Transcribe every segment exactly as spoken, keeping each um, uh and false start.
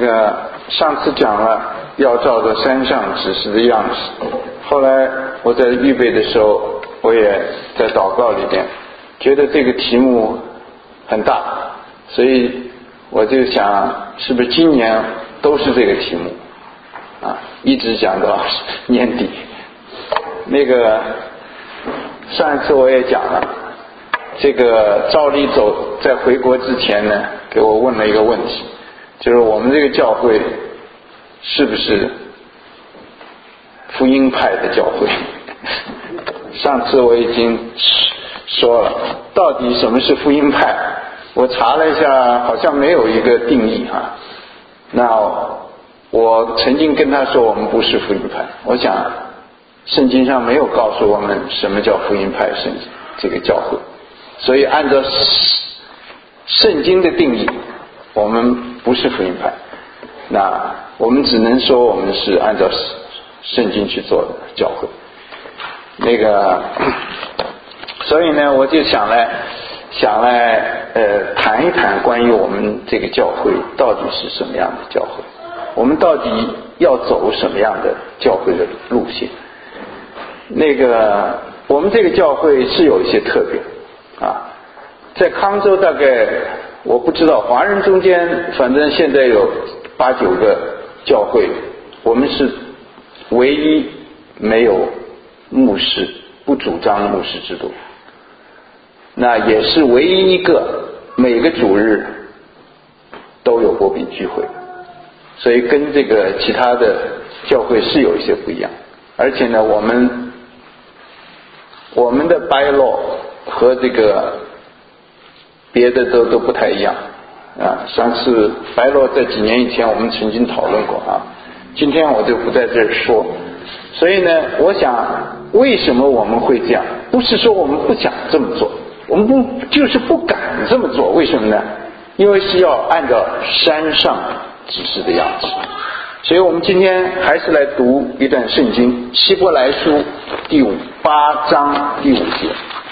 个上次讲了要照着山上指示的样式，后来我在预备的时候，我也在祷告里边觉得这个题目很大，所以我就想是不是今年都是这个题目啊，一直讲到年底。那个上一次我也讲了，这个照例走在回国之前呢，给我问了一个问题，就是我们这个教会是不是福音派的教会？上次我已经说了，到底什么是福音派？我查了一下，好像没有一个定义哈。那我曾经跟他说我们不是福音派，我想圣经上没有告诉我们什么叫福音派圣经这个教会，所以按照圣经的定义，我们不是福音派。那我们只能说我们是按照圣经去做的教会。那个，所以呢，我就想来想来呃谈一谈关于我们这个教会到底是什么样的教会，我们到底要走什么样的教会的路线。那个我们这个教会是有一些特点啊，在康州大概我不知道，华人中间反正现在有八九个教会，我们是唯一没有牧师，不主张牧师制度，那也是唯一一个每个主日都有国宾聚会，所以跟这个其他的教会是有一些不一样。而且呢，我们我们的 bylaw 和这个别的都都不太一样啊。上次 bylaw 在几年以前我们曾经讨论过啊，今天我就不在这儿说。所以呢，我想为什么我们会这样？不是说我们不想这么做，我们不就是不敢这么做？为什么呢？因为是要按照山上指示的样子。所以我们今天还是来读一段圣经，希伯来书第五八章第五节。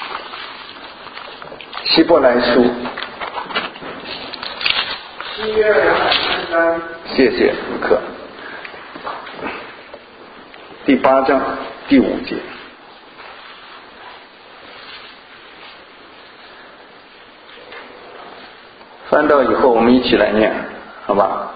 希伯来书七约两百三十三， 谢谢卢克。第八章第五节，翻到以后我们一起来念，好吧？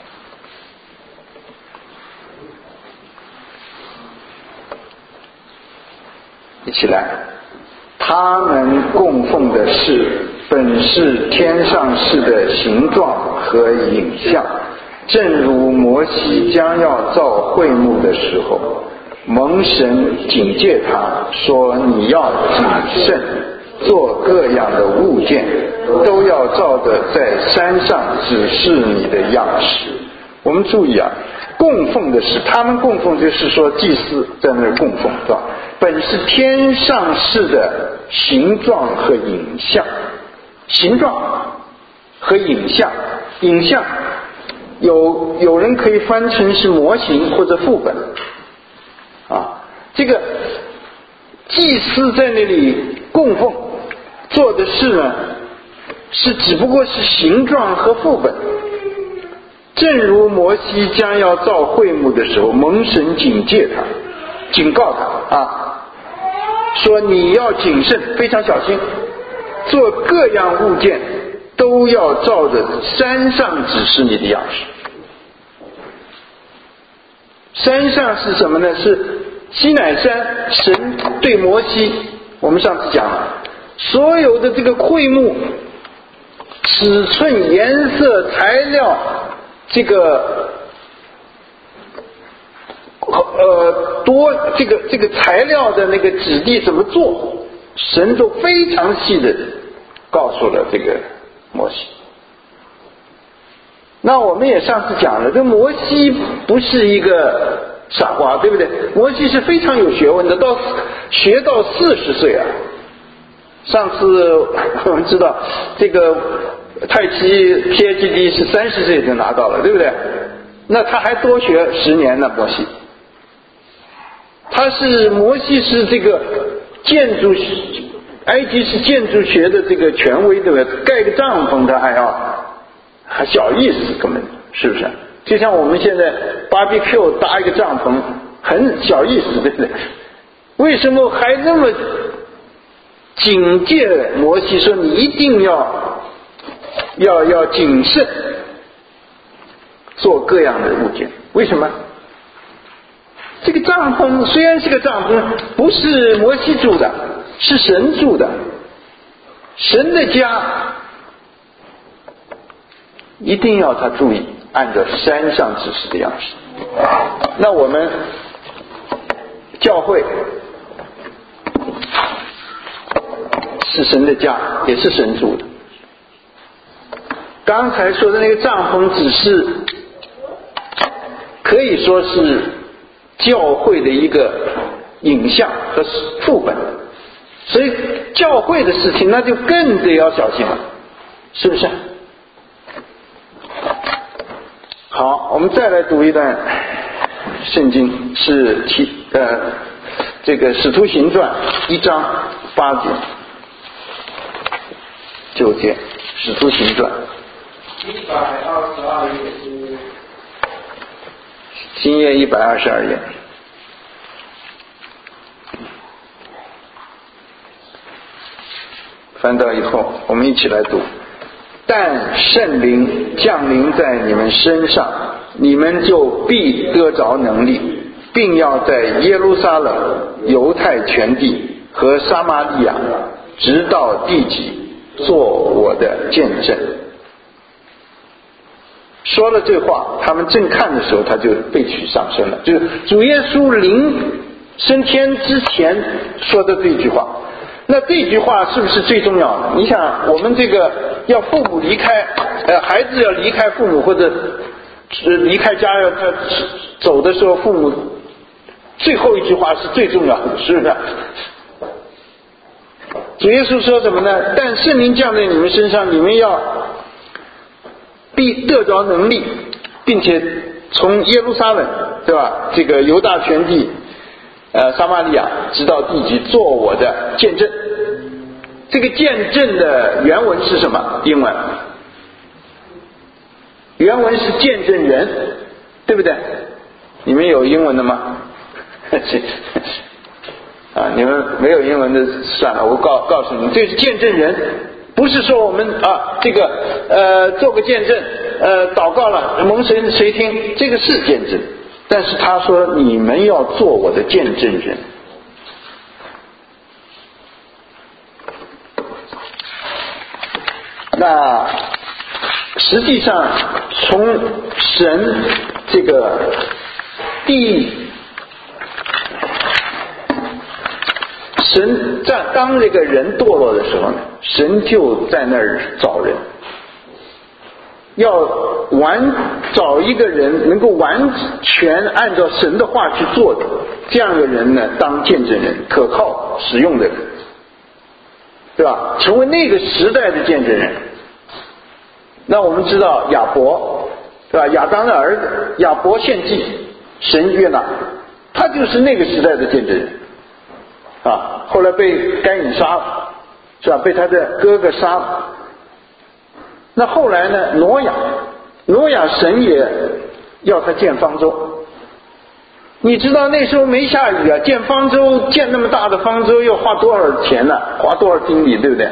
一起来。他们供奉的是本是天上事的形状和影像，正如摩西将要造会幕的时候，蒙神警戒他说，你要谨慎，做各样的物件都要照着在山上指示你的样式。我们注意啊，供奉的是，他们供奉就是说祭司在那儿供奉，是吧？本是天上事的形状和影像，形状和影像，影像有有人可以翻成是模型或者副本啊。这个祭司在那里供奉做的事呢，是只不过是形状和副本。正如摩西将要造会幕的时候，蒙神警戒他，警告他啊，说你要谨慎，非常小心，做各样物件都要照着山上指示你的样式。山上是什么呢？是西乃山，神对摩西，我们上次讲了，所有的这个会幕尺寸、颜色、材料，这个呃多这个这个材料的那个质地怎么做，神都非常细的告诉了这个摩西。那我们也上次讲了，这摩西不是一个傻瓜，对不对？摩西是非常有学问的，到学到四十岁啊。上次我们知道这个太极 P H D 是三十岁就拿到了，对不对？那他还多学十年呢，摩西。他是摩西是这个建筑，埃及是建筑学的这个权威，对不对？盖个帐篷他还要还小意思，根本是不是？就像我们现在 B B Q 搭一个帐篷，很小意思，对不对？为什么还那么警戒摩西说你一定要要要谨慎做各样的物件？为什么？这个帐篷虽然是个帐篷，不是摩西住的，是神住的，神的家一定要他注意按照山上指示的样式。那我们教会是神的家，也是神住的。刚才说的那个帐篷只是可以说是教会的一个影像和副本，所以教会的事情那就更得要小心了，是不是？好，我们再来读一段圣经，是提呃这个使徒行传一章八节九节，使徒行传一百二十二页是新页一百二十二页。翻到以后，我们一起来读。但圣灵降临在你们身上，你们就必得着能力，并要在耶路撒冷、犹太全地和撒玛利亚，直到地极，做我的见证。说了这话，他们正看的时候，他就被取上升了。就是主耶稣临升天之前说的这句话。那这句话是不是最重要的？你想，我们这个要父母离开，呃，孩子要离开父母或者离开家要他走的时候，父母最后一句话是最重要的，是不是？主耶稣说什么呢？但圣灵降在你们身上，你们要必得着能力，并且从耶路撒冷，对吧？这个犹大全地。呃，撒玛利亚直到地极，做我的见证。这个见证的原文是什么？英文原文是见证人，对不对？你们有英文的吗？啊，你们没有英文的算了，我告告诉你，这是见证人，不是说我们啊这个呃做个见证，呃祷告了蒙神谁听，这个是见证。但是他说你们要做我的见证人。那实际上从神这个第神在当这个人堕落的时候呢，神就在那儿找人，要完找一个人能够完全按照神的话去做的这样的人呢，当见证人，可靠实用的人，对吧？成为那个时代的见证人。那我们知道亚伯，对吧？亚当的儿子亚伯献祭，神悦纳，他就是那个时代的见证人啊。后来被该隐杀了，是吧？被他的哥哥杀了。那后来呢？挪亚，挪亚神也要他建方舟。你知道那时候没下雨啊，建方舟，建那么大的方舟要花多少钱呢？花多少精力，对不对？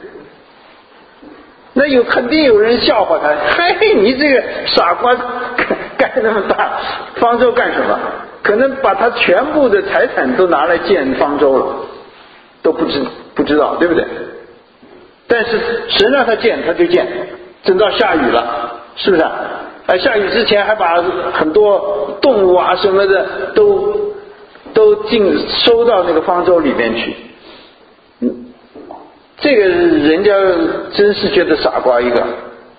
那有肯定有人笑话他，嘿，你这个傻瓜，盖那么大方舟干什么？可能把他全部的财产都拿来建方舟了，都不知不知道，对不对？但是神让他建他就建，等到下雨了，是不是啊？啊，下雨之前还把很多动物啊什么的都都进收到那个方舟里面去。嗯，这个人家真是觉得傻瓜一个，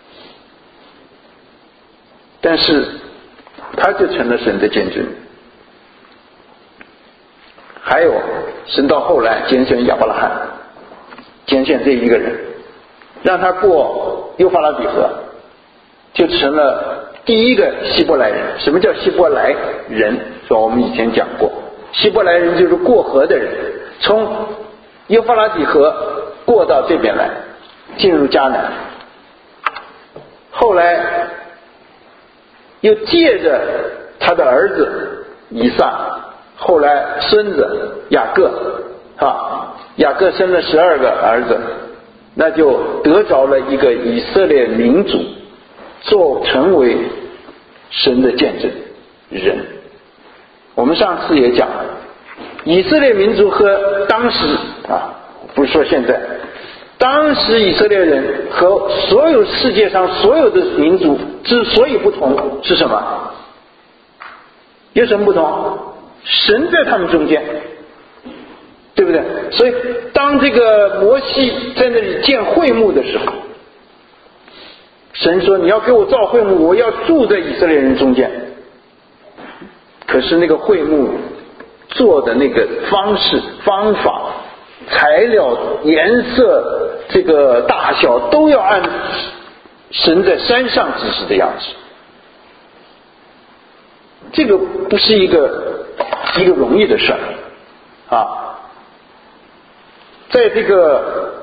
但是他就成了神的见证。还有神到后来拣选亚伯拉罕，拣选这一个人，让他过幼发拉底河，就成了第一个希伯来人。什么叫希伯来人？说我们以前讲过，希伯来人就是过河的人，从幼发拉底河过到这边来，进入迦南。后来又借着他的儿子以撒，后来孙子雅各啊，雅各生了十二个儿子，那就得着了一个以色列民族，做成为神的见证人。我们上次也讲了，以色列民族和当时啊，不是说现在，当时以色列人和所有世界上所有的民族之所以不同是什么？有什么不同？神在他们中间，对不对？所以当这个摩西在那里建会幕的时候，神说你要给我造会幕，我要住在以色列人中间。可是那个会幕做的那个方式方法材料颜色这个大小都要按神在山上指示的样子，这个不是一个一个容易的事儿啊。在这个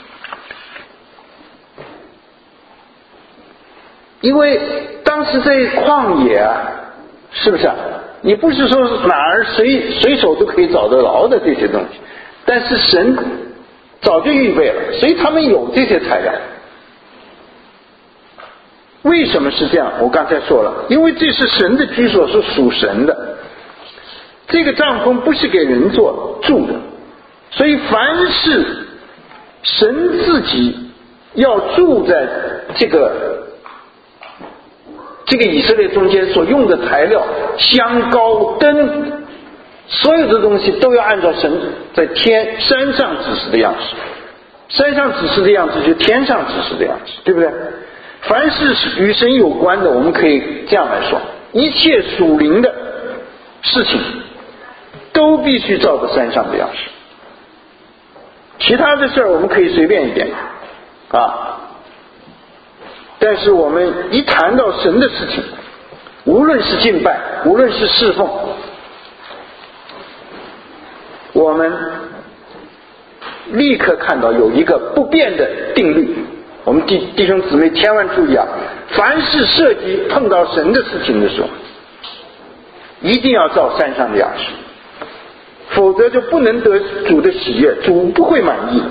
因为当时在旷野啊，是不是啊？你不是说哪儿随随手都可以找得着的这些东西，但是神早就预备了，所以他们有这些材料。为什么是这样？我刚才说了，因为这是神的居所，是属神的。这个帐篷不是给人做住的，所以凡是神自己要住在这个这个以色列中间所用的材料，香膏灯，所有的东西都要按照神在天山上指示的样式，山上指示的样子就是天上指示的样子，对不对？凡是与神有关的，我们可以这样来说，一切属灵的事情都必须照着山上的样式，其他的事儿我们可以随便一点啊。但是我们一谈到神的事情，无论是敬拜，无论是侍奉，我们立刻看到有一个不变的定律。我们弟弟兄姊妹千万注意啊，凡是涉及碰到神的事情的时候，一定要照山上的样式，否则就不能得主的喜悦，主不会满意。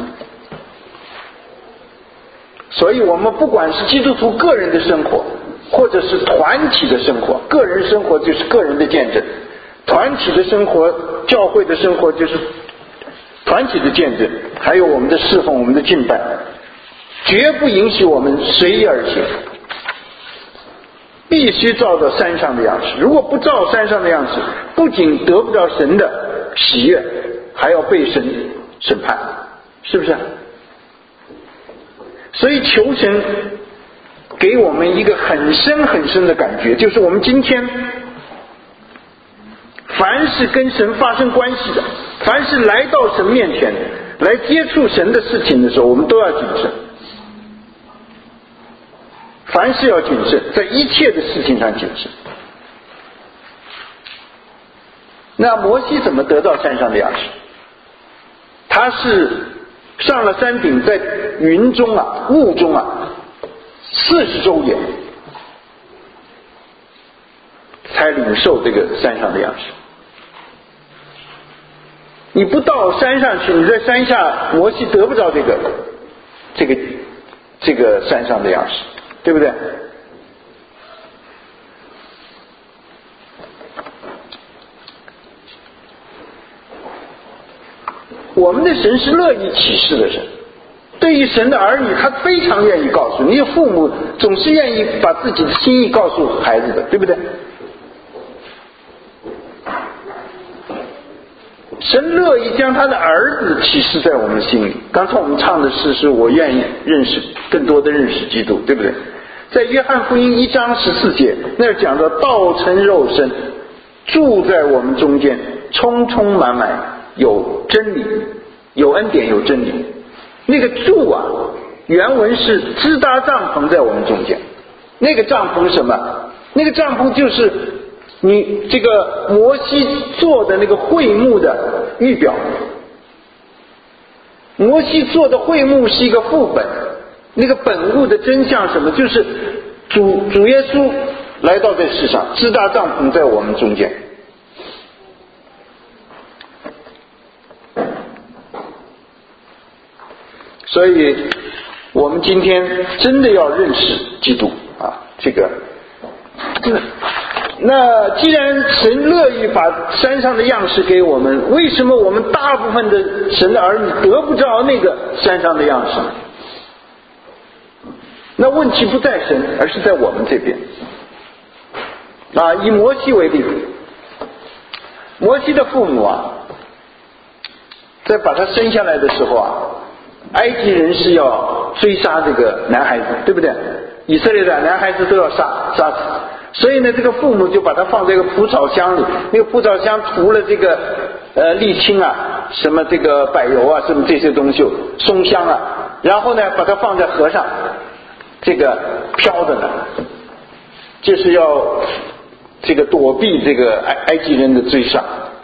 所以我们不管是基督徒个人的生活，或者是团体的生活，个人生活就是个人的见证，团体的生活，教会的生活就是团体的见证，还有我们的侍奉，我们的敬拜，绝不允许我们随意而行，必须照着山上的样式。如果不照山上的样式，不仅得不到神的喜悦，还要被神审判，是不是？所以求神给我们一个很深很深的感觉，就是我们今天凡是跟神发生关系的，凡是来到神面前来接触神的事情的时候，我们都要谨慎，凡事要谨慎，在一切的事情上谨慎。那摩西怎么得到山上的样式？他是上了山顶，在云中啊雾中啊四十周夜才领受这个山上的样式。你不到山上去，你在山下摩西得不着这个这个这个山上的样式，对不对？我们的神是乐意启示的神，对于神的儿女，他非常愿意告诉你。父母总是愿意把自己的心意告诉孩子的，对不对？神乐意将他的儿子启示在我们心里。刚才我们唱的诗是我愿意认识更多的认识基督，对不对？在约翰福音一章十四节那儿讲到道成肉身，住在我们中间，充充满满有真理，有恩典，有真理。那个住啊，原文是支搭帐篷在我们中间。那个帐篷是什么？那个帐篷就是你这个摩西做的那个会幕的预表。摩西做的会幕是一个副本，那个本物的真相什么？就是主主耶稣来到这世上，支搭帐篷在我们中间。所以我们今天真的要认识基督啊，这个那既然神乐意把山上的样式给我们，为什么我们大部分的神的儿女得不着那个山上的样式？那问题不在神，而是在我们这边啊。以摩西为例，摩西的父母啊，在把他生下来的时候啊，埃及人是要追杀这个男孩子，对不对？以色列的男孩子都要杀杀死，所以呢，这个父母就把他放在一个蒲草箱里，那个蒲草箱涂了这个呃沥青啊，什么这个柏油啊，什么这些东西，松香啊，然后呢，把它放在河上，这个飘着呢，就是要这个躲避这个埃埃及人的追杀。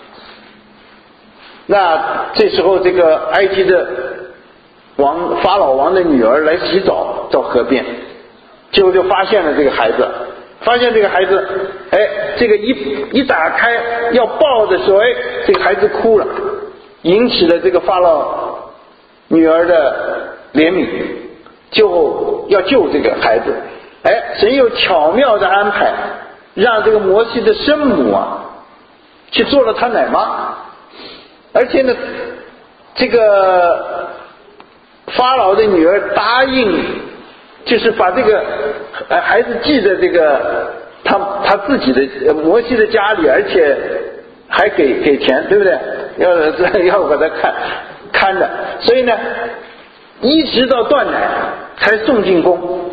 那这时候，这个埃及的王法老王的女儿来洗澡到河边，结果就发现了这个孩子，发现这个孩子，哎，这个一一打开要抱的时候，哎，这个孩子哭了，引起了这个法老女儿的怜悯，就要救这个孩子。哎，神又巧妙的安排，让这个摩西的生母啊，去做了他奶妈，而且呢，这个法老的女儿答应，就是把这个孩子寄在这个他他自己的摩西的家里，而且还给给钱，对不对？要要把他看看着，所以呢，一直到断奶才送进宫。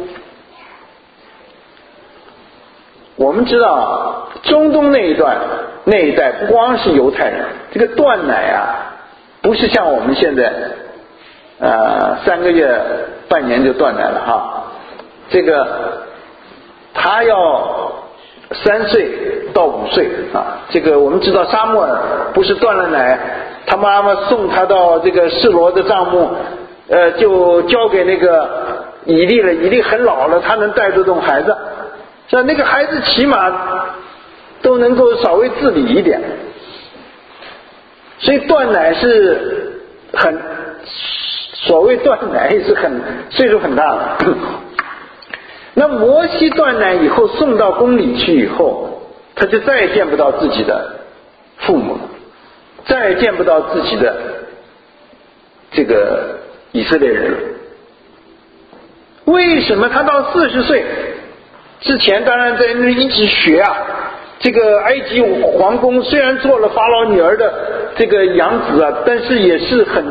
我们知道中东那一段那一带不光是犹太人，这个断奶啊，不是像我们现在呃三个月半年就断奶了哈，这个他要三岁到五岁啊。这个我们知道撒母耳不是断了奶，他妈妈送他到这个示罗的帐幕，呃，就交给那个以利了，以利很老了，他能带得动孩子。像那个孩子起码都能够稍微自理一点，所以断奶是很，所谓断奶是很岁数很大了。那摩西断奶以后送到宫里去以后，他就再也见不到自己的父母了，再也见不到自己的这个以色列人了。为什么他到四十岁之前，当然在那一直学啊，这个埃及皇宫虽然做了法老女儿的这个养子啊，但是也是很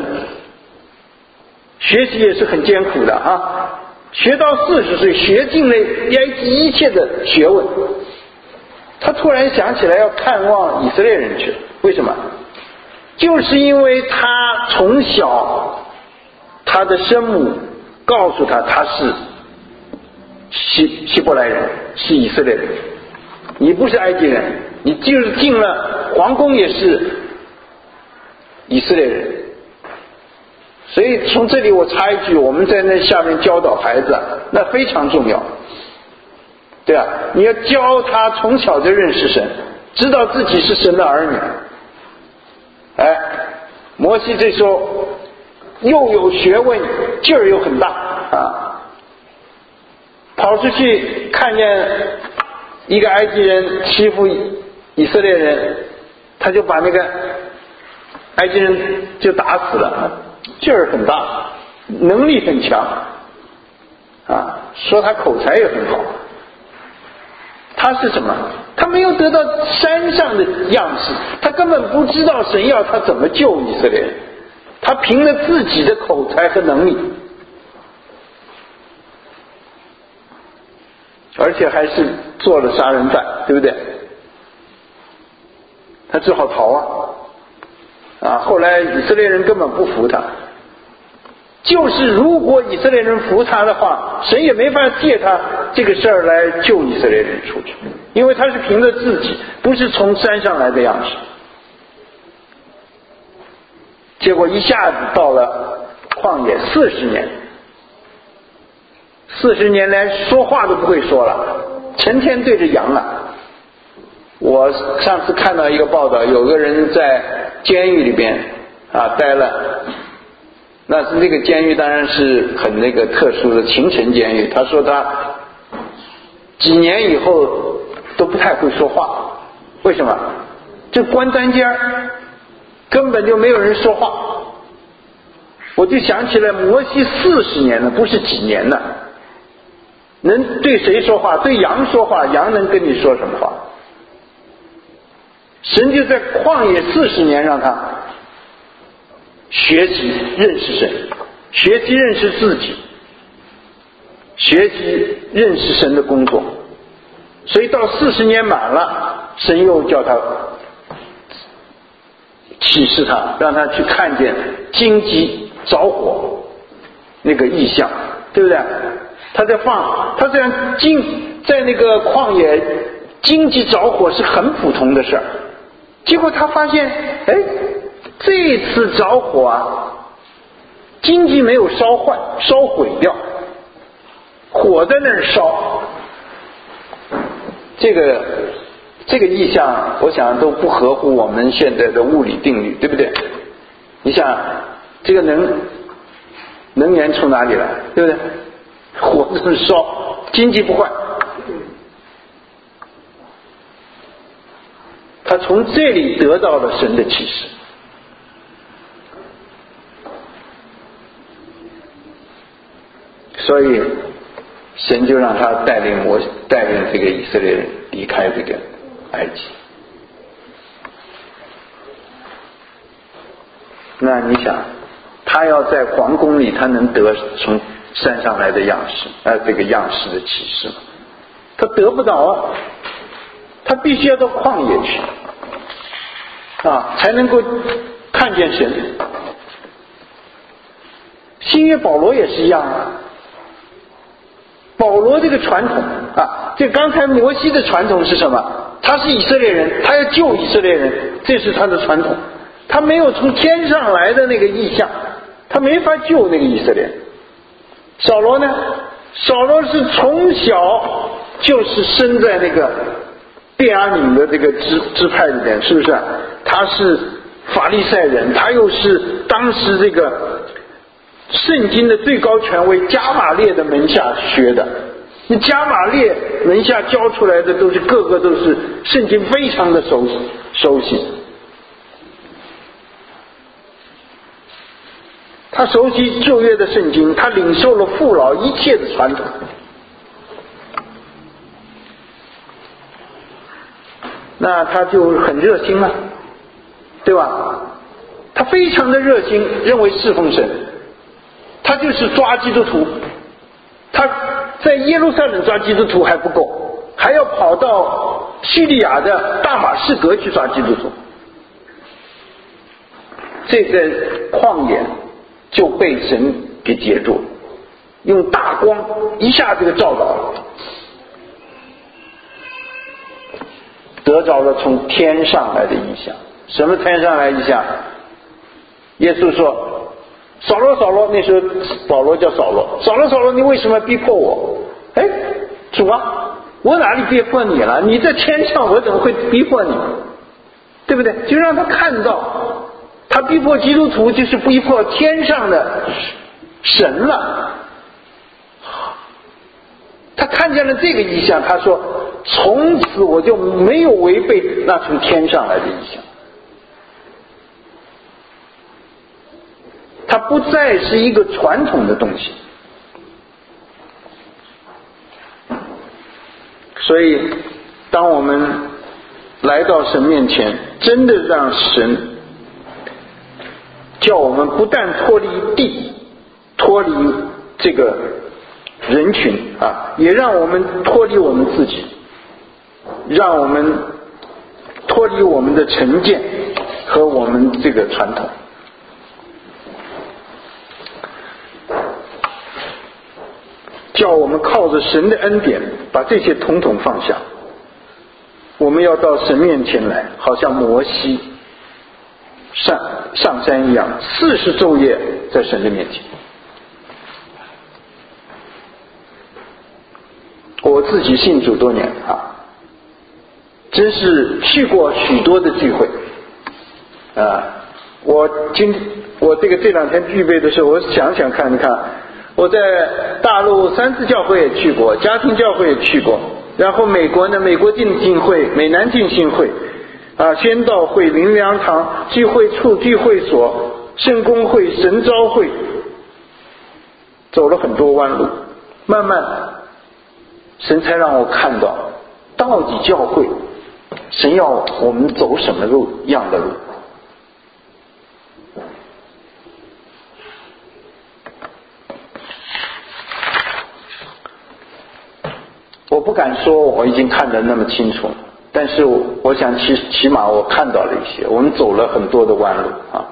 学习也是很艰苦的啊。学到四十岁，学尽了埃及一切的学问，他突然想起来要看望以色列人去了。为什么？就是因为他从小他的生母告诉他他是希希伯来人，是以色列人，你不是埃及人，你就是进了皇宫也是以色列人。所以从这里我插一句，我们在那下面教导孩子，那非常重要，对啊，你要教他从小就认识神，知道自己是神的儿女。哎，摩西这时候又有学问，劲儿又很大啊，跑出去看见一个埃及人欺负以色列人，他就把那个埃及人就打死了，劲儿很大，能力很强啊，说他口才也很好。他是什么？他没有得到山上的样式，他根本不知道神要他怎么救以色列人，他凭着自己的口才和能力，而且还是做了杀人犯，对不对？他只好逃啊！啊，后来以色列人根本不服他，就是如果以色列人服他的话，神也没法借他这个事儿来救以色列人出去，因为他是凭着自己，不是从山上来的样式。结果一下子到了旷野四十年，四十年连说话都不会说了成天对着羊啊。我上次看到一个报道，有个人在监狱里边啊待了，那是那个监狱当然是很那个特殊的秦城监狱。他说他几年以后都不太会说话，为什么？这关单间根本就没有人说话。我就想起来摩西四十年了，不是几年了，能对谁说话？对羊说话，羊能跟你说什么话？神就在旷野四十年让他学习认识神，学习认识自己，学习认识神的工作。所以到四十年满了，神又叫他启示他，让他去看见荆棘着火那个异象，对不对？他在放，他这样荆在那个旷野荆棘着火是很普通的事儿。结果他发现，哎，这次着火啊，荆棘没有烧坏、烧毁掉，火在那儿烧。这个这个意象，我想都不合乎我们现在的物理定律，对不对？你想，这个能能源从哪里来，对不对？火这么烧，荆棘不坏。他从这里得到了神的启示，所以神就让他带领我带领这个以色列人离开这个埃及。那你想，他要在皇宫里，他能得从山上来的样式，呃，这个样式的启示吗？他得不到啊，他必须要到旷野去啊，才能够看见神。新约保罗也是一样啊。保罗这个传统啊，这刚才摩西的传统是什么？他是以色列人，他要救以色列人，这是他的传统。他没有从天上来的那个意象，他没法救那个以色列人。扫罗呢？扫罗是从小就是生在那个便雅悯的这个支支派里边，是不是？他是法利赛人，他又是当时这个圣经的最高权威加马列的门下学的。那加马列门下教出来的都是个个都是圣经非常的熟悉熟悉。他熟悉旧约的圣经，他领受了父老一切的传统。那他就很热心了，对吧？他非常的热心，认为侍奉神。他就是抓基督徒，他在耶路撒冷抓基督徒还不够，还要跑到叙利亚的大马士革去抓基督徒。这个旷野就被神给截住，用大光一下这个照到了，得着了从天上来的异象。什么天上来异象？耶稣说，扫罗扫罗，那时候保罗叫扫罗，扫罗扫罗，你为什么逼迫我？哎，主啊，我哪里逼迫你了？你在天上，我怎么会逼迫你？对不对？就让他看到，他逼迫基督徒就是逼迫天上的神了。他看见了这个异象，他说，从此我就没有违背那从天上来的异象。它不再是一个传统的东西。所以当我们来到神面前，真的让神叫我们不但脱离地，脱离这个人群啊，也让我们脱离我们自己，让我们脱离我们的成见和我们这个传统。叫我们靠着神的恩典把这些统统放下。我们要到神面前来，好像摩西上上山一样，四十昼夜在神的面前。我我自己信主多年啊，真是去过许多的聚会啊。我今我这个这两天预备的时候，我想想看，你看我在大陆三次教会也去过，家庭教会也去过，然后美国呢，美国浸信会、美南浸信会啊、宣道会、灵粮堂、聚会处、聚会所、圣公会、神召会，走了很多弯路，慢慢神才让我看到到底教会神要我们走什么路样的路。我不敢说我已经看得那么清楚，但是我想起起码我看到了一些，我们走了很多的弯路啊。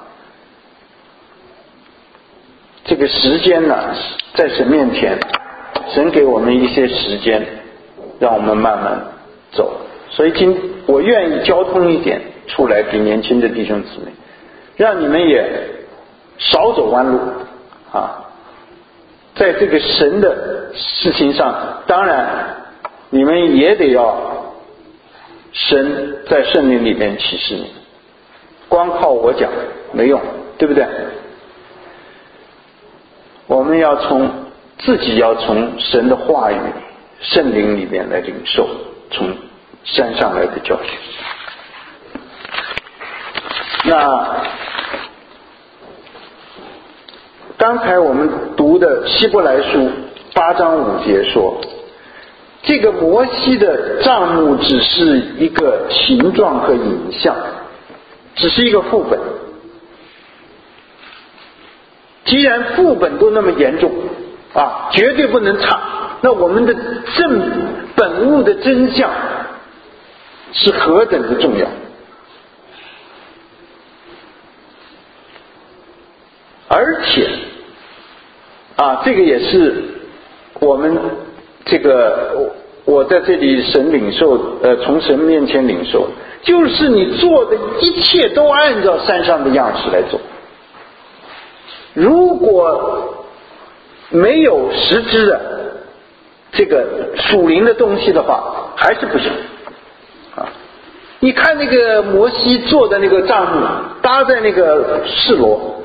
这个时间呢，在神面前，神给我们一些时间，让我们慢慢走。所以今我愿意交通一点出来给年轻的弟兄姊妹，让你们也少走弯路啊。在这个神的事情上，当然你们也得要神在圣灵里面启示你，光靠我讲没用，对不对？我们要从自己要从神的话语圣灵里面来领受从山上来的教训。那刚才我们读的希伯来书八章五节说，这个摩西的帐幕只是一个形状和影像，只是一个副本。既然副本都那么严重啊，绝对不能差，那我们的正本物的真相是何等的重要。而且啊，这个也是我们这个我在这里神领受呃，从神面前领受，就是你做的一切都按照山上的样式来做。如果没有实质的这个属灵的东西的话，还是不行啊！你看那个摩西做的那个帐幕，搭在那个示罗，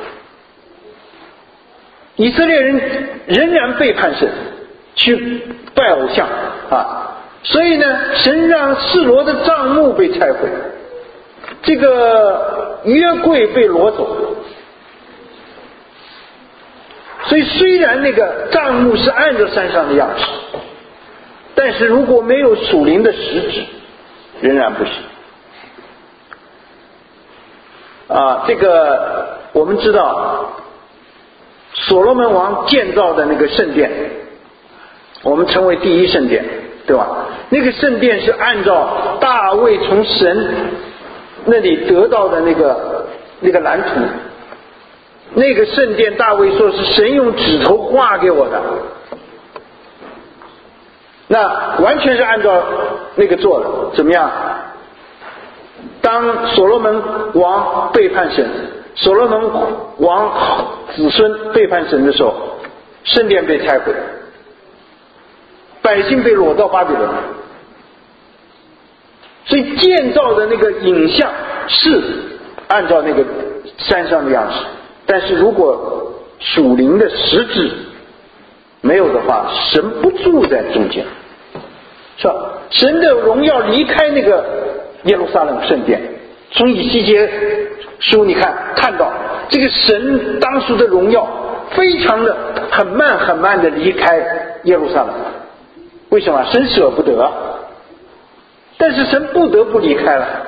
以色列人仍然背叛神，去拜偶像啊！所以呢，神让示罗的帐幕被拆毁，这个约柜被掳走。所以虽然那个帐幕是按照山上的样式，但是如果没有属灵的实质，仍然不行啊。这个我们知道所罗门王建造的那个圣殿，我们称为第一圣殿，对吧？那个圣殿是按照大卫从神那里得到的那个那个蓝图，那个圣殿大卫说是神用指头画给我的，那完全是按照那个做的。怎么样？当所罗门王背叛神，所罗门王子孙背叛神的时候，圣殿被拆毁，百姓被掳到巴比伦。所以建造的那个影像是按照那个山上的样式，但是如果属灵的实质没有的话，神不住在中间，是吧？神的荣耀离开那个耶路撒冷圣殿。从以西结书你看看到这个神当时的荣耀非常的很慢很慢的离开耶路撒冷。为什么？神舍不得，但是神不得不离开了。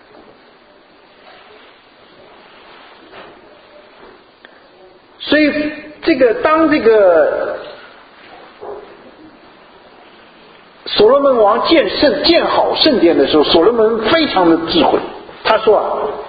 所以这个当这个所罗门王建圣建好圣殿的时候，所罗门非常的智慧，他说啊，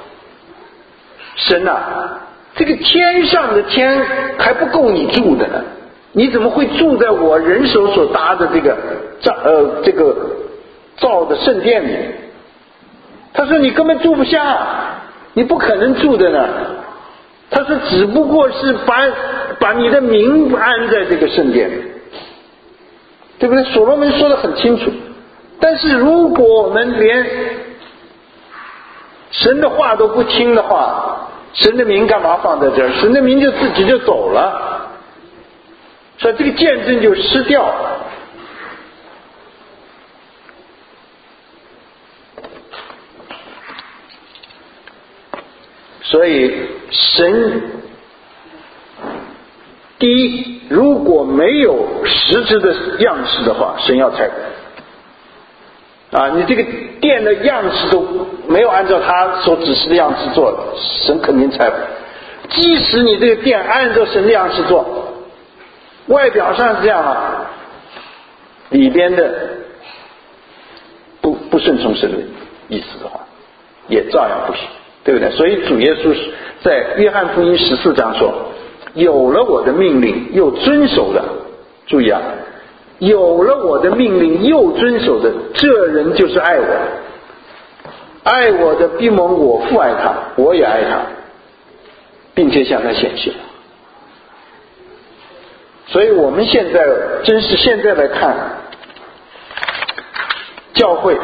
神啊，这个天上的天还不够你住的呢，你怎么会住在我人手所搭的这个造呃这个造的圣殿里？他说你根本住不下，你不可能住的呢。他说只不过是把把你的名安在这个圣殿里。 对不对？所罗门说得很清楚。但是如果我们连神的话都不听的话，神的名干嘛放在这儿？神的名就自己就走了，所以这个见证就失掉了。所以神第一，如果没有实质的样式的话，神要拆毁啊！你这个殿的样式都没有按照他所指示的样式做，神肯定拆毁。即使你这个殿按照神的样式做，外表上是这样啊，里边的不不顺从神的意思的话，也照样不行，对不对？所以主耶稣在约翰福音十四章说，有了我的命令又遵守的，注意啊，有了我的命令又遵守的，这人就是爱我的。爱我的必蒙我父爱他，我也爱他，并且向他显现。所以我们现在真是现在来看教会，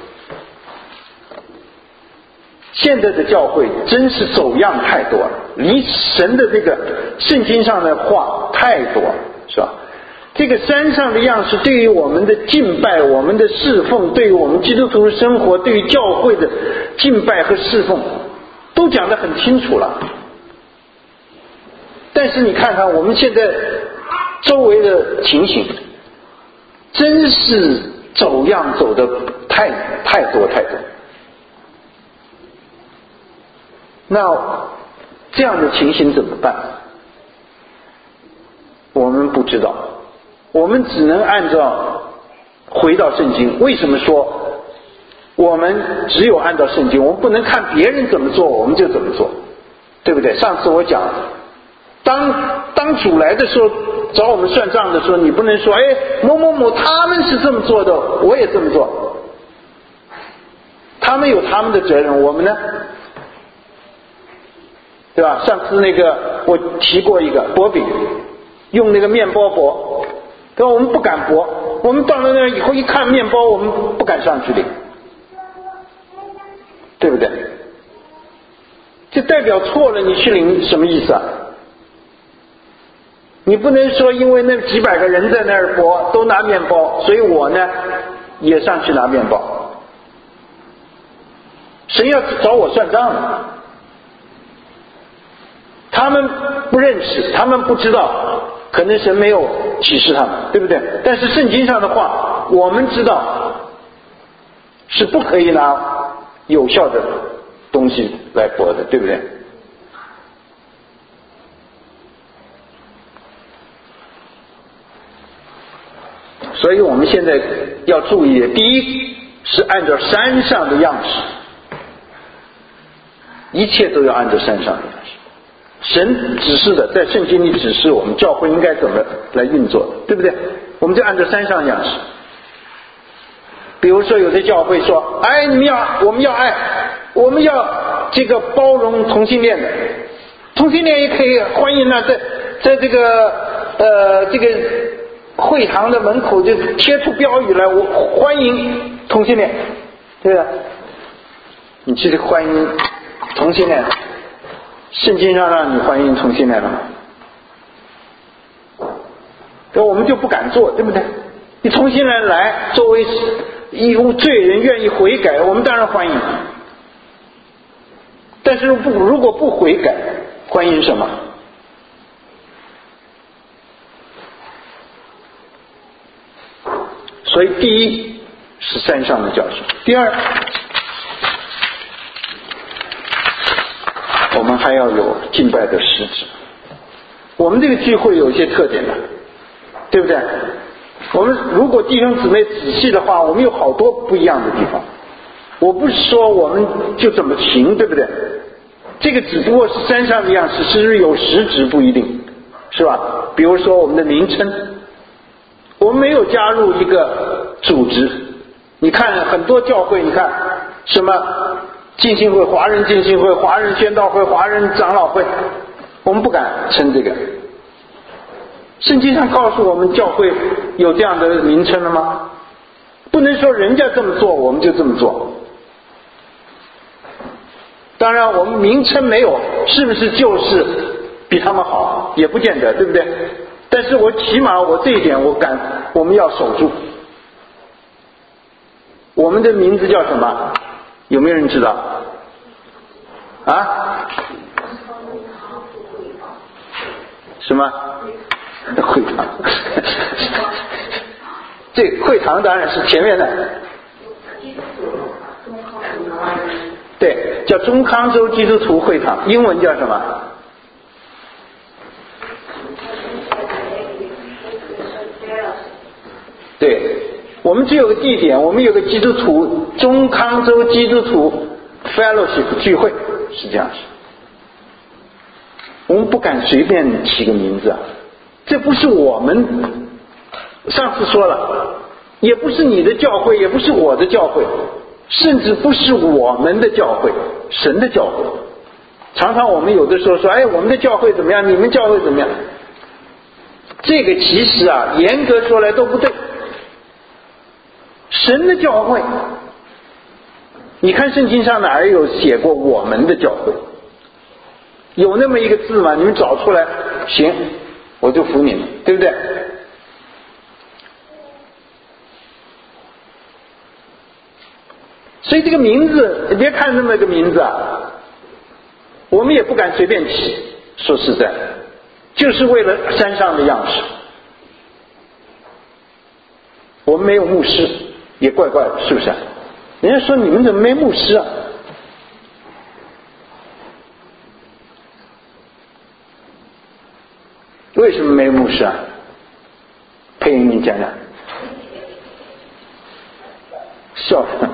现在的教会真是走样太多了，离神的这个圣经上的话太多了，是吧？这个山上的样式对于我们的敬拜，我们的侍奉，对于我们基督徒的生活，对于教会的敬拜和侍奉都讲得很清楚了。但是你看看我们现在周围的情形，真是走样走得太太多太多。那这样的情形怎么办？我们不知道，我们只能按照回到圣经。为什么说我们只有按照圣经？我们不能看别人怎么做我们就怎么做，对不对？上次我讲，当当主来的时候找我们算账的时候，你不能说哎某某某他们是这么做的，我也这么做，他们有他们的责任，我们呢？对吧？上次那个我提过一个薄饼，用那个面包薄，对吧？我们不敢薄，我们到了那以后一看面包，我们不敢上去领，对不对？这代表错了，你去领什么意思啊？你不能说因为那几百个人在那儿薄都拿面包，所以我呢也上去拿面包。神要找我算账的。他们不认识，他们不知道，可能神没有启示他们，对不对？但是圣经上的话我们知道是不可以拿有效的东西来搏的，对不对？所以我们现在要注意的，第一是按照山上的样式，一切都要按照山上的样式。神指示的，在圣经里指示我们教会应该怎么来运作，对不对？我们就按照山上样式。比如说有的教会说，哎，你们要我们要爱，我们要这个包容同性恋的，同性恋也可以欢迎啊，在在这个呃这个会堂的门口就贴出标语来，我欢迎同性恋，对吧？你这个欢迎同性恋，圣经上让你欢迎同性恋了吗？那我们就不敢做，对不对？你同性恋来，作为一罪人愿意悔改，我们当然欢迎。但是不如果不悔改，欢迎什么？所以第一是山上的教训，第二我们还要有敬拜的实质。我们这个聚会有一些特点的，对不对？我们如果弟兄姊妹仔细的话，我们有好多不一样的地方。我不是说我们就怎么行，对不对？这个只不过是山上的样式，是不是有实质不一定，是吧？比如说我们的名称，我们没有加入一个组织。你看很多教会，你看什么浸信会、华人浸信会、华人宣道会、华人长老会，我们不敢称这个。圣经上告诉我们，教会有这样的名称了吗？不能说人家这么做我们就这么做。当然我们名称没有，是不是就是比他们好也不见得，对不对？但是我起码我这一点我敢，我们要守住。我们的名字叫什么？有没有人知道？啊？什么？会堂。这会堂当然是前面的。对，叫中康州基督徒会堂，英文叫什么？对，我们只有个地点，我们有个基督徒中康州基督徒 fellowship 聚会，是这样子。我们不敢随便起个名字啊，这不是我们上次说了，也不是你的教会，也不是我的教会，甚至不是我们的教会，神的教会。常常我们有的时候说，哎，我们的教会怎么样，你们教会怎么样，这个其实啊严格说来都不对。神的教会，你看圣经上哪儿有写过我们的教会？有那么一个字吗？你们找出来，行，我就服你们，对不对？所以这个名字，你别看那么个名字啊，我们也不敢随便起。说实在，就是为了山上的样式。我们没有牧师，也怪怪的，是不是？人家说你们怎么没牧师啊？为什么没牧师啊？配音你讲讲。笑什么？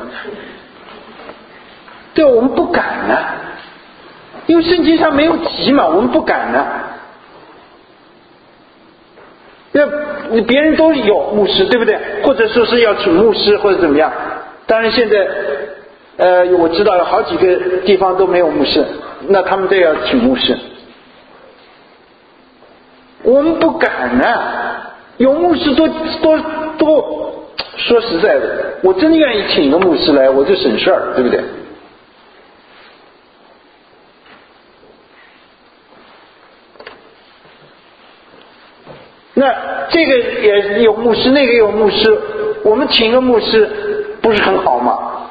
对，我们不敢啊，因为圣经上没有提嘛，我们不敢啊。那别人都有牧师，对不对？或者说是要请牧师或者怎么样。当然现在呃，我知道有好几个地方都没有牧师，那他们都要请牧师。我们不敢啊，有牧师多多多，说实在的，我真愿意请个牧师来，我就省事儿，对不对？那这个也有牧师，那个有牧师，我们请个牧师不是很好吗？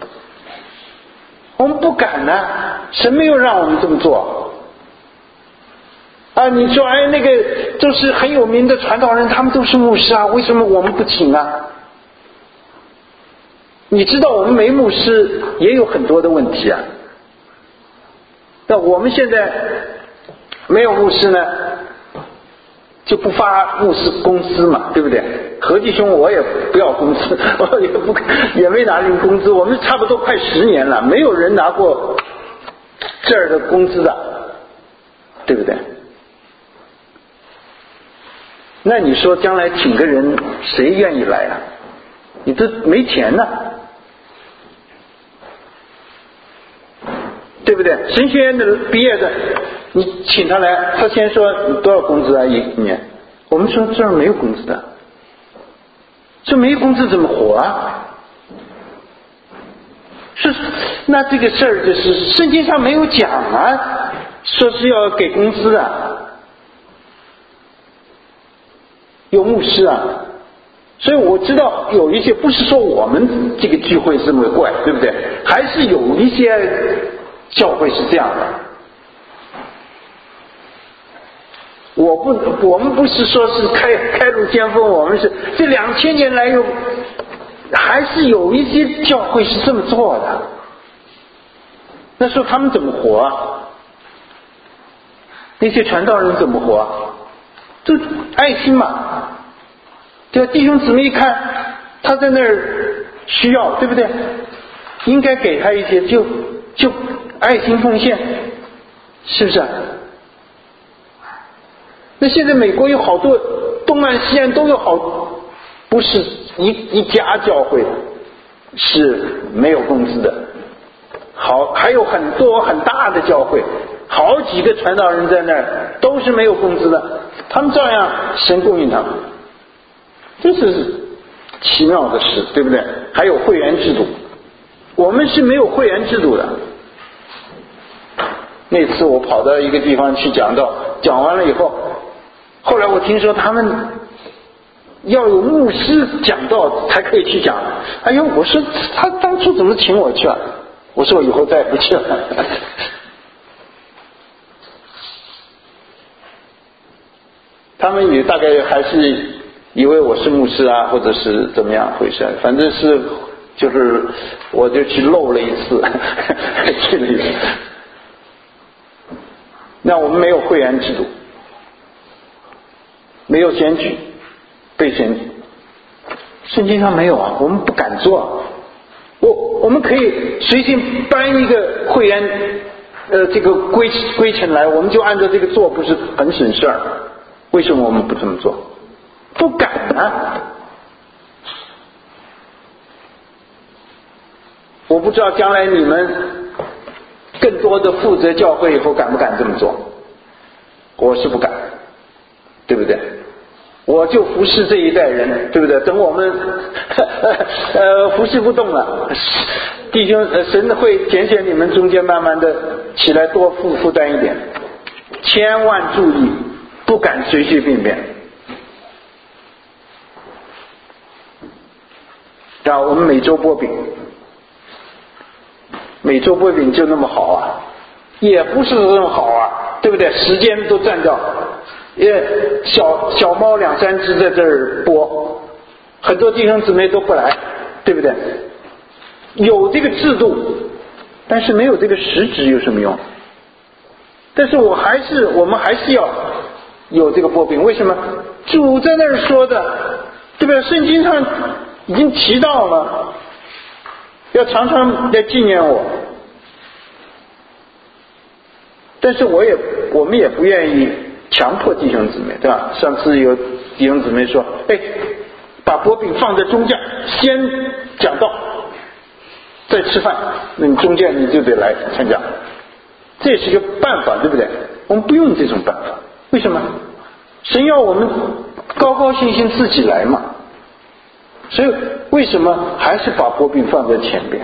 我们不敢呢、啊，神没有让我们这么做啊！你说哎，那个都是很有名的传道人，他们都是牧师啊，为什么我们不请啊？你知道我们没牧师也有很多的问题啊。那我们现在没有牧师呢，就不发牧师工资嘛，对不对？何继兄我也不要工资，我也不也没拿人工资，我们差不多快十年了，没有人拿过这儿的工资的，对不对？那你说将来请个人，谁愿意来啊？你这没钱呢，对不对？神学院的毕业的，你请他来，他先说你多少工资啊？一年？我们说这儿没有工资的，这没有工资怎么活啊？是，那这个事儿就是圣经上没有讲啊，说是要给工资的，有牧师啊。所以我知道有一些，不是说我们这个聚会这么怪，对不对？还是有一些教会是这样的。我不，我们不是说是开开路先锋，我们是这两千年来有，还是有一些教会是这么做的。那说他们怎么活啊？那些传道人怎么活啊？就爱心嘛。对吧？弟兄姊妹一看他在那儿需要，对不对？应该给他一些，就就爱心奉献，是不是？那现在美国有好多东岸西岸都有好，不是一一家教会是没有工资的，好，还有很多很大的教会，好几个传道人在那儿都是没有工资的，他们照样神供应他们。 这是奇妙的事，对不对？还有会员制度，我们是没有会员制度的。那次我跑到一个地方去讲道，讲完了以后，后来我听说他们要有牧师讲道才可以去讲。哎呦，我说他当初怎么请我去啊？我说我以后再也不去了。他们也大概还是以为我是牧师啊，或者是怎么样回事，反正是就是我就去漏了一次，去了一次。那我们没有会员制度，没有选举，被选举，圣经上没有啊，我们不敢做啊。我我们可以随便搬一个会员呃这个规规程来，我们就按照这个做，不是很省事儿？为什么我们不这么做？不敢啊！我不知道将来你们更多的负责教会以后敢不敢这么做？我是不敢，对不对？我就服侍这一代人，对不对？等我们呃服侍不动了，弟兄神会拣选你们中间慢慢的起来多负负担一点，千万注意，不敢随随便便。啊，我们每周播饼，每周播饼就那么好啊？也不是那么好啊，对不对？时间都占掉，也小小猫两三只在这儿播，很多弟兄姊妹都不来，对不对？有这个制度，但是没有这个实质有什么用？但是我还是我们还是要有这个播饼，为什么？主在那儿说的，对不对？圣经上已经提到了，要常常来纪念我。但是我也我们也不愿意强迫弟兄姊妹，对吧？上次有弟兄姊妹说，哎，把钵饼放在中间，先讲道，再吃饭，那你中间你就得来参加，这也是个办法，对不对？我们不用这种办法，为什么？神要我们高高兴兴自己来嘛。所以为什么还是把钵饼放在前边？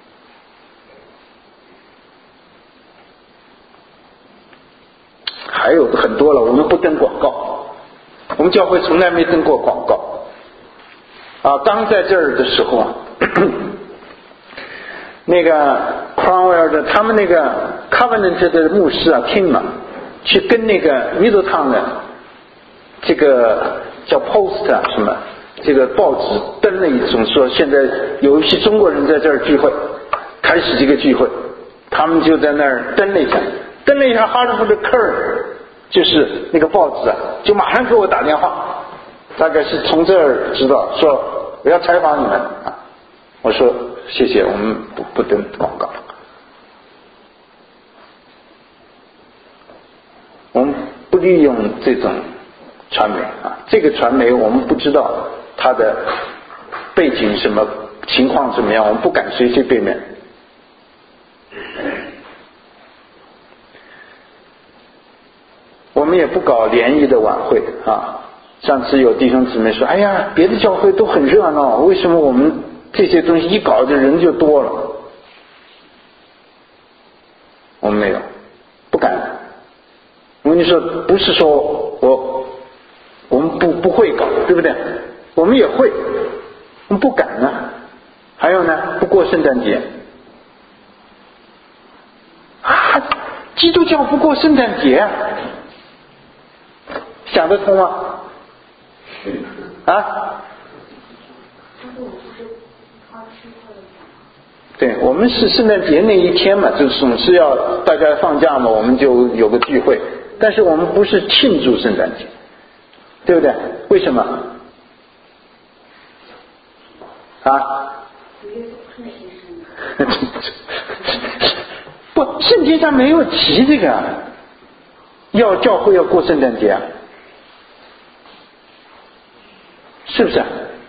还有很多了，我们不登广告，我们教会从来没登过广告啊。刚在这儿的时候啊，那个 Cromwell 的他们那个 Covenant 的牧师啊 King 啊，去跟那个 Middletown 的这个叫 Post 啊什么这个报纸登了一种说，现在有一些中国人在这儿聚会，开始这个聚会，他们就在那儿登了一下，登了一下 Hartford Courant， 就是那个报纸啊，就马上给我打电话，大概是从这儿知道，说我要采访你们啊。我说谢谢，我们不不登广告，我们不利用这种传媒啊，这个传媒我们不知道它的背景什么情况怎么样，我们不敢随随便便。我们也不搞联谊的晚会啊。上次有弟兄姊妹说，哎呀，别的教会都很热闹，为什么我们这些东西一搞这人就多了？我们没有，不敢。我跟你说，不是说我我们不不会搞，对不对？我们也会，我们不敢呢。还有呢，不过圣诞节啊，基督教不过圣诞节啊，想得通吗？啊？对，我们是圣诞节那一天嘛，就总是要大家放假嘛，我们就有个聚会。但是我们不是庆祝圣诞节，对不对？为什么？啊？不，圣经上没有提这个，要教会要过圣诞节啊，是不是？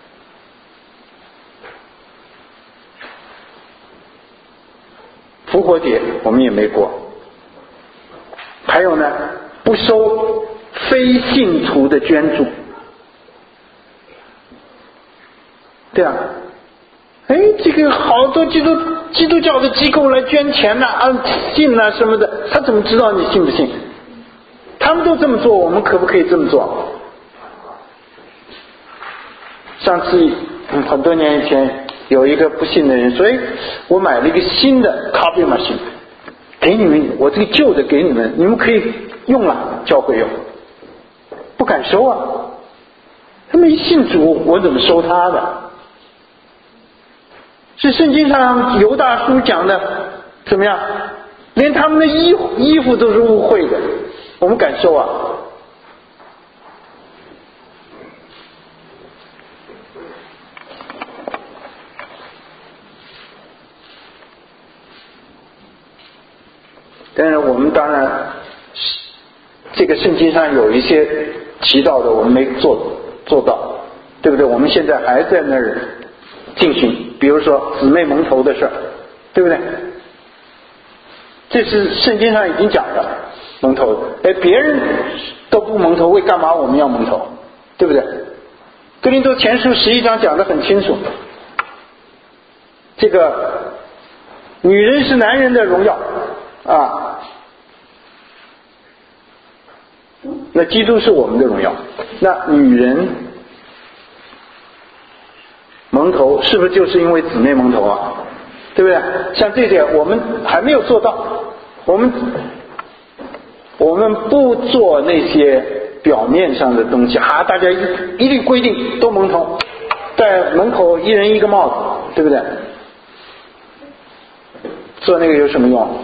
复活节我们也没过。还有呢，不收非信徒的捐助， 对啊，哎，这个好多基督基督教的机构来捐钱呐、啊、信呐、啊、什么的，他怎么知道你信不信？他们都这么做，我们可不可以这么做？上次、嗯、很多年以前，有一个不信的人说：“哎，我买了一个新的 copy machine， 给你们，我这个旧的给你们，你们可以用了，教会用。”不敢收啊，他没信主，我怎么收他的？是圣经上犹大书讲的怎么样？连他们的衣衣服都是污秽的，我们敢收啊？但是我们当然，这个圣经上有一些提到的，我们没做做到，对不对？我们现在还在那儿进行，比如说姊妹蒙头的事儿，对不对？这是圣经上已经讲的蒙头，哎，别人都不蒙头，为干嘛我们要蒙头？对不对？哥林多前书十一章讲得很清楚，这个女人是男人的荣耀啊，那基督是我们的荣耀，那女人蒙头是不是就是因为姊妹蒙头啊？对不对？像这点我们还没有做到，我们我们不做那些表面上的东西啊，大家一一律规定都蒙头，在门口一人一个帽子，对不对？做那个有什么用？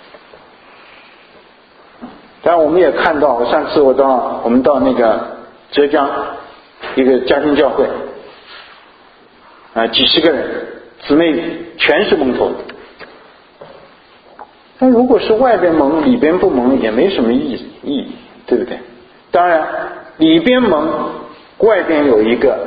当然我们也看到，上次我到我们到那个浙江一个家庭教会啊，几十个人姊妹全是蒙头的。但如果是外边蒙里边不蒙也没什么意义，对不对？当然里边蒙外边有一个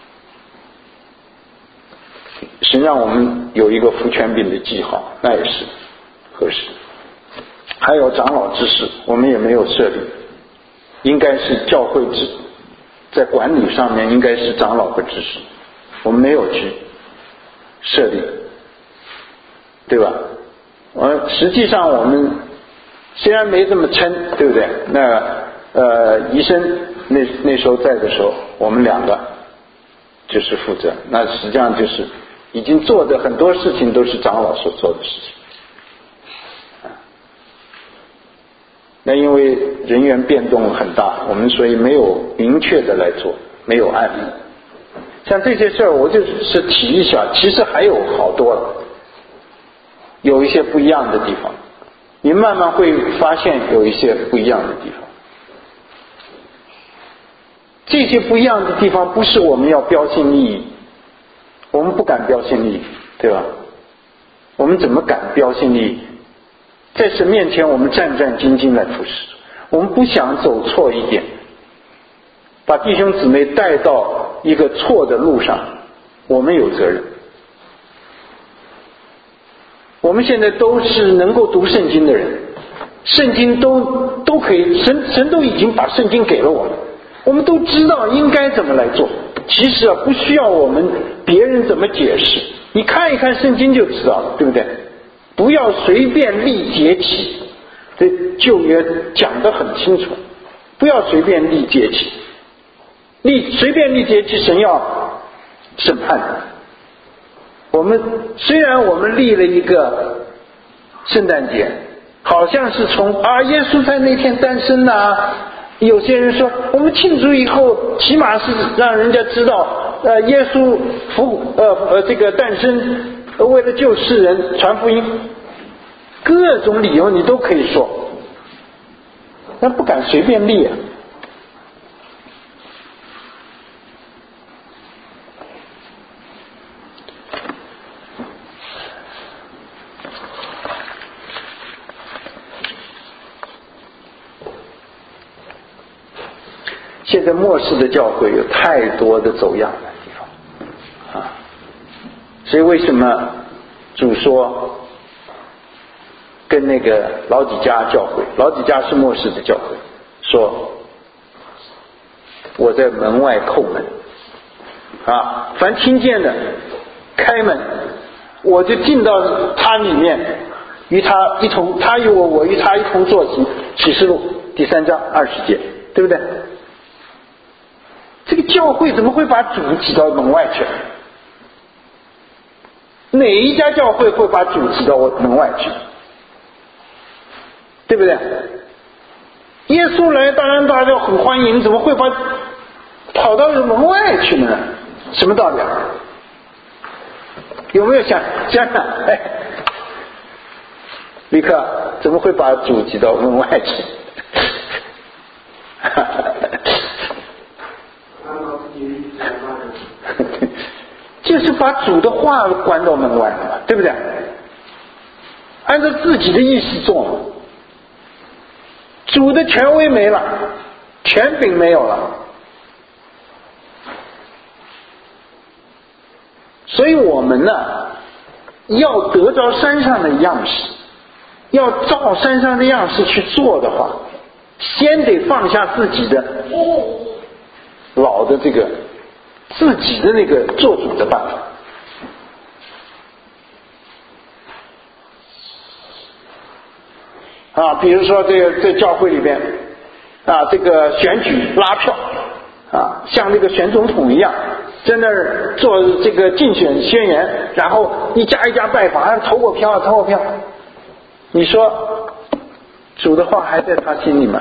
神让我们有一个服权柄的记号，那也是合适。还有长老之事我们也没有设立，应该是教会制，在管理上面应该是长老和执事，我们没有去设立，对吧？呃，实际上我们虽然没这么称，对不对？那呃，医生那那时候在的时候，我们两个就是负责，那实际上就是已经做的很多事情都是长老所做的事情。那因为人员变动很大，我们所以没有明确的来做，没有案例。像这些事儿我就是提一下，其实还有好多了，有一些不一样的地方，你慢慢会发现有一些不一样的地方。这些不一样的地方不是我们要标新立异，我们不敢标新立异，对吧？我们怎么敢标新立异？在神面前我们战战兢兢来服侍，我们不想走错一点，把弟兄姊妹带到一个错的路上，我们有责任。我们现在都是能够读圣经的人，圣经都都可以，神神都已经把圣经给了我们，我们都知道应该怎么来做。其实啊，不需要我们别人怎么解释，你看一看圣经就知道了，对不对？不要随便立节期，这旧约讲得很清楚，不要随便立节期，立随便立节期，神要审判。我们虽然我们立了一个圣诞节，好像是从啊耶稣在那天诞生呐、啊，有些人说我们庆祝以后，起码是让人家知道，呃，耶稣复呃呃这个诞生。为了救世人传福音，各种理由你都可以说，但不敢随便立啊。现在末世的教会有太多的走样的地方啊，所以为什么主说跟那个老底嘉教会，老底嘉是末世的教会，说我在门外叩门啊，凡听见的开门，我就进到他里面，与他一同，他与我，我与他一同坐席。启示录第三章二十节，对不对？这个教会怎么会把主挤到门外去？哪一家教会会把主挤到门外去？对不对？耶稣来，当然大家很欢迎，怎么会把跑到门外去呢？什么道理啊？有没有想想想？哎，立刻怎么会把主挤到门外去？就是把主的话关到门外了，对不对？按照自己的意思做了，主的权威没了，权柄没有了，所以我们呢，要得着山上的样式，要照山上的样式去做的话，先得放下自己的老的这个自己的那个做主的办法啊，比如说这个在教会里边啊，这个选举拉票啊，像那个选总统一样，在那儿做这个竞选宣言，然后一家一家拜访，投我票，投我票。你说主的话还在他心里吗？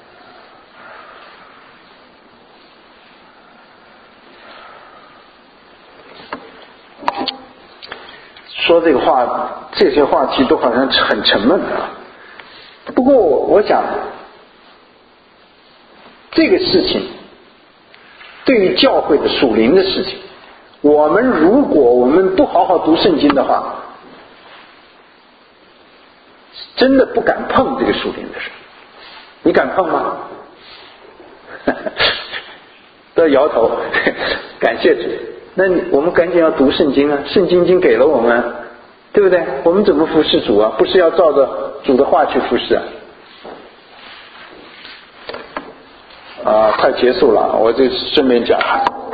说这个话，这些话题都好像很沉闷啊。不过我想，这个事情对于教会的属灵的事情，我们如果我们不好好读圣经的话，真的不敢碰这个属灵的事。你敢碰吗？都摇头。感谢主。那我们赶紧要读圣经啊，圣经已经给了我们，对不对？我们怎么服侍主啊？不是要照着主的话去服侍啊？啊，快结束了，我就顺便讲，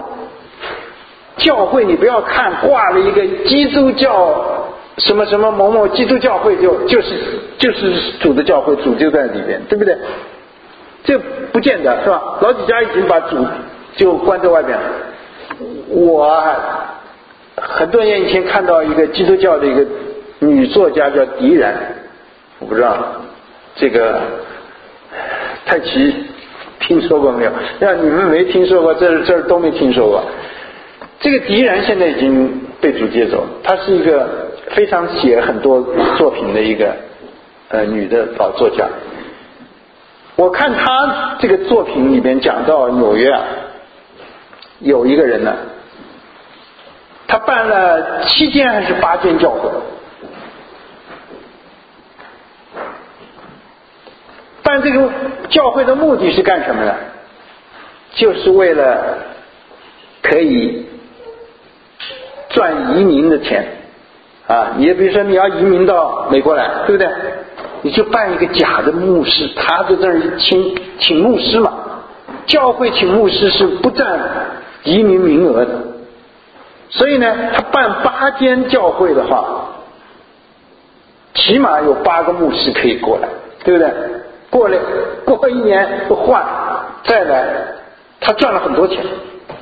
教会你不要看挂了一个基督教什么什么某某基督教会就就是就是主的教会，主就在里边，对不对？这不见得是吧？老几家已经把主就关在外边了。我很多年以前看到一个基督教的一个女作家叫狄然，我不知道这个太奇听说过没有？让你们没听说过，这这都没听说过。这个狄然现在已经被主接走，她是一个非常写很多作品的一个呃女的老作家。我看她这个作品里边讲到纽约啊，有一个人呢，他办了七间还是八间教会，办这个教会的目的是干什么呢？就是为了可以赚移民的钱啊！你比如说你要移民到美国来，对不对？你就办一个假的牧师，他在这儿请请牧师嘛。教会请牧师是不占移民名额的，所以呢，他办八间教会的话，起码有八个牧师可以过来，对不对？过来过一年换再来，他赚了很多钱。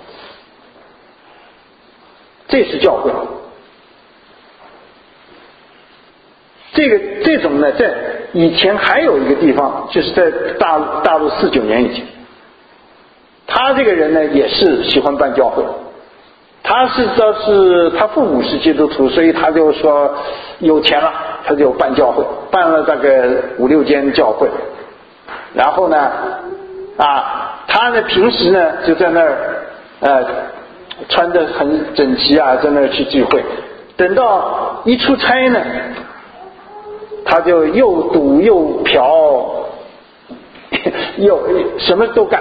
这是教会。这个这种呢，在以前还有一个地方，就是在大大陆四九年以前，他这个人呢也是喜欢办教会。他是倒是他父母是基督徒，所以他就说有钱了，他就办教会，办了大概五六间教会。然后呢，啊，他呢平时呢就在那儿呃穿得很整齐啊，在那儿去聚会。等到一出差呢，他就又赌又嫖，又什么都干。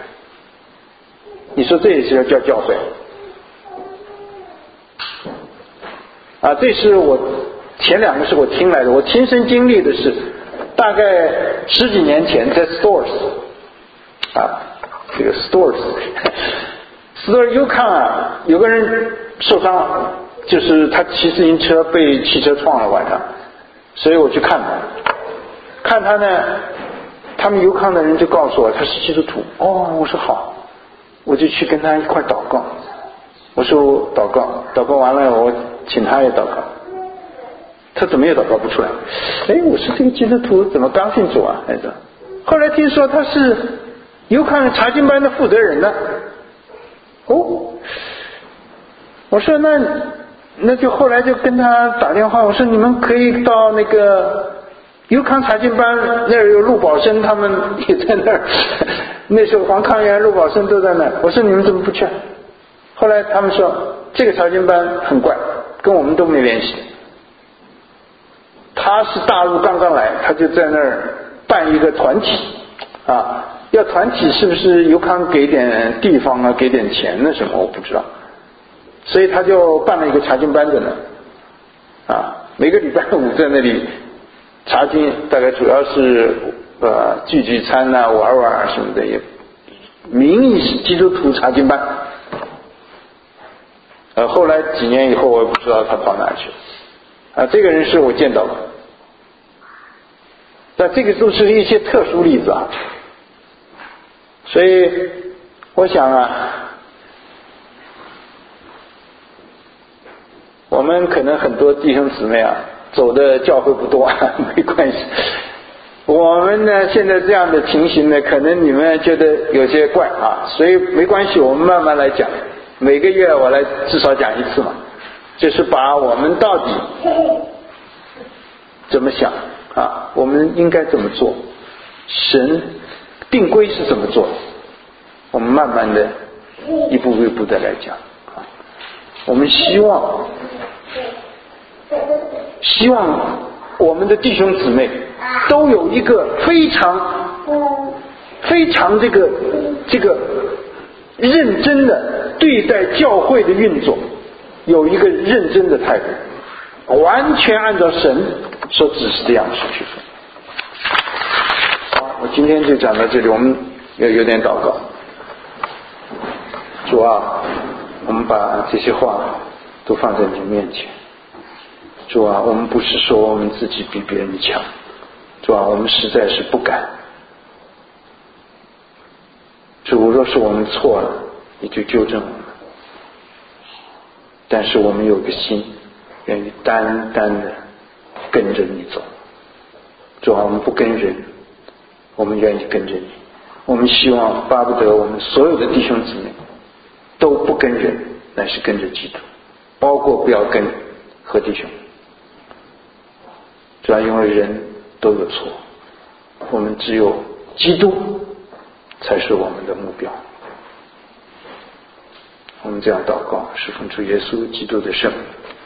你说这也是叫教会啊？这是我前两个是我听来的，我亲身经历的是，大概十几年前在 Stores 啊，这个 Stores 斯德尔尤康啊，有个人受伤了，就是他骑自行车被汽车撞了晚上，所以我去看他，看他呢，他们尤康的人就告诉我他是基督徒。哦，我说好，我就去跟他一块祷告。我说我祷告，祷告完了我请他也祷告，他怎么也祷告不出来。哎，我说这个基督徒怎么刚信主啊？孩子，后来听说他是尤康查经班的负责人呢。哦，我说那那就后来就跟他打电话，我说你们可以到那个尤康查经班那儿，有陆宝生他们也在那儿，那时候黄康元、陆宝生都在那儿。我说你们怎么不去？后来他们说这个查经班很怪，跟我们都没联系。他是大陆刚刚来，他就在那儿办一个团体啊。要团体是不是尤康给点地方啊，给点钱呢什么我不知道，所以他就办了一个查经班在那啊，每个礼拜五在那里查经，大概主要是呃聚聚餐啊、玩玩啊什么的，也名义是基督徒查经班。呃，后来几年以后我也不知道他跑哪去了啊，这个人是我见到的，但这个都是一些特殊例子啊。所以我想啊，我们可能很多弟兄姊妹啊走的教会不多啊，没关系。我们呢现在这样的情形呢，可能你们觉得有些怪啊，所以没关系，我们慢慢来讲。每个月我来至少讲一次嘛，就是把我们到底怎么想啊，我们应该怎么做，神定规是怎么做，我们慢慢的一步一步的来讲啊。我们希望希望我们的弟兄姊妹都有一个非常非常这个这个认真的对待教会的运作，有一个认真的态度，完全按照神所指示的样式去做。我今天就讲到这里，我们要有点祷告。主啊，我们把这些话都放在你面前。主啊，我们不是说我们自己比别人强，主啊，我们实在是不敢。主，若是我们错了，你就纠正我们。但是我们有个心，愿意单单的跟着你走。主啊，我们不跟人，我们愿意跟着你。我们希望巴不得我们所有的弟兄姊妹都不跟人，乃是跟着基督，包括不要跟和弟兄。主要因为人都有错，我们只有基督才是我们的目标。我们这样祷告，是奉主耶稣基督的圣名。